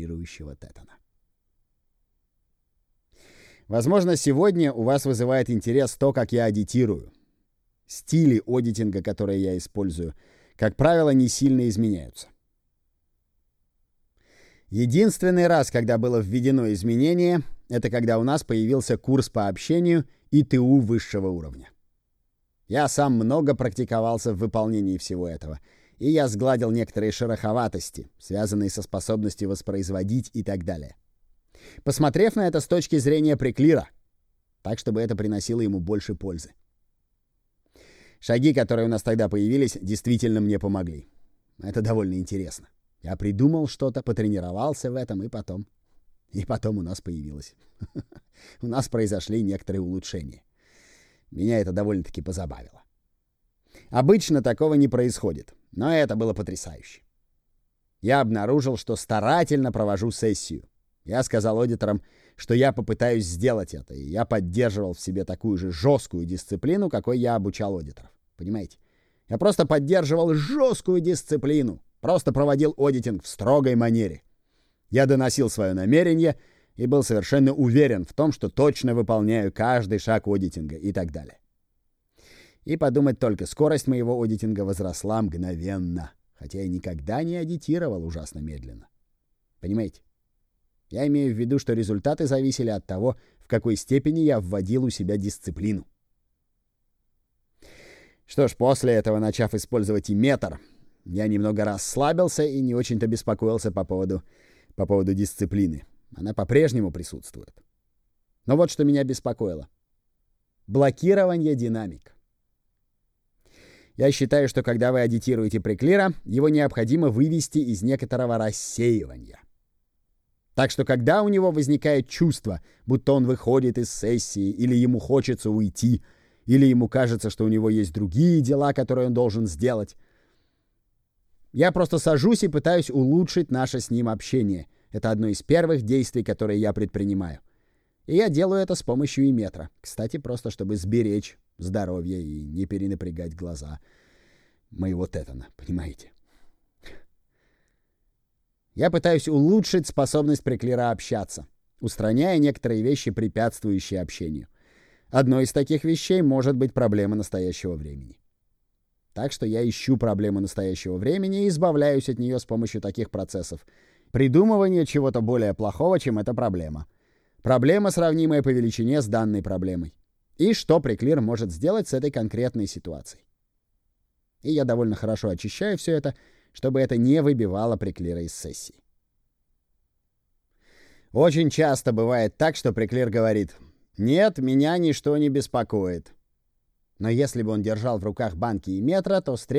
вибрирующего тетана. Возможно, сегодня у вас вызывает интерес то, как я адитирую. Стили одитинга, которые я использую, как правило, не сильно изменяются. Единственный раз, когда было введено изменение, это когда у нас появился курс по общению и ТУ высшего уровня. Я сам много практиковался в выполнении всего этого, и я сгладил некоторые шероховатости, связанные со способностью воспроизводить и так далее. Посмотрев на это с точки зрения приклира, так, чтобы это приносило ему больше пользы. Шаги, которые у нас тогда появились, действительно мне помогли. Это довольно интересно. Я придумал что-то, потренировался в этом, и потом у нас появилось. У нас произошли некоторые улучшения. Меня это довольно-таки позабавило. Обычно такого не происходит, но это было потрясающе. Я обнаружил, что старательно провожу сессию. Я сказал аудиторам, что я попытаюсь сделать это, и я поддерживал в себе такую же жесткую дисциплину, какой я обучал аудиторов. Понимаете? Я просто поддерживал жесткую дисциплину, просто проводил аудитинг в строгой манере. Я доносил свое намерение и был совершенно уверен в том, что точно выполняю каждый шаг аудитинга и так далее. И подумать только, скорость моего аудитинга возросла мгновенно, хотя я никогда не аудитировал ужасно медленно. Понимаете? Я имею в виду, что результаты зависели от того, в какой степени я вводил у себя дисциплину. Что ж, после этого, начав использовать и метр, я немного расслабился и не очень-то беспокоился по поводу дисциплины. Она по-прежнему присутствует. Но вот что меня беспокоило. Блокирование динамик. Я считаю, что когда вы аудитируете приклира, его необходимо вывести из некоторого рассеивания. Так что когда у него возникает чувство, будто он выходит из сессии, или ему хочется уйти, или ему кажется, что у него есть другие дела, которые он должен сделать, я просто сажусь и пытаюсь улучшить наше с ним общение. Это одно из первых действий, которые я предпринимаю. И я делаю это с помощью иметра. Кстати, просто чтобы сберечь здоровье и не перенапрягать глаза моего тетана, понимаете? Я пытаюсь улучшить способность приклира общаться, устраняя некоторые вещи, препятствующие общению. Одной из таких вещей может быть проблема настоящего времени. Так что я ищу проблему настоящего времени и избавляюсь от нее с помощью таких процессов. Придумывание чего-то более плохого, чем эта проблема. Проблема, сравнимая по величине с данной проблемой. И что приклир может сделать с этой конкретной ситуацией. И я довольно хорошо очищаю все это, чтобы это не выбивало приклира из сессии. Очень часто бывает так, что приклир говорит: «Нет, меня ничто не беспокоит». Но если бы он держал в руках банки и метра, то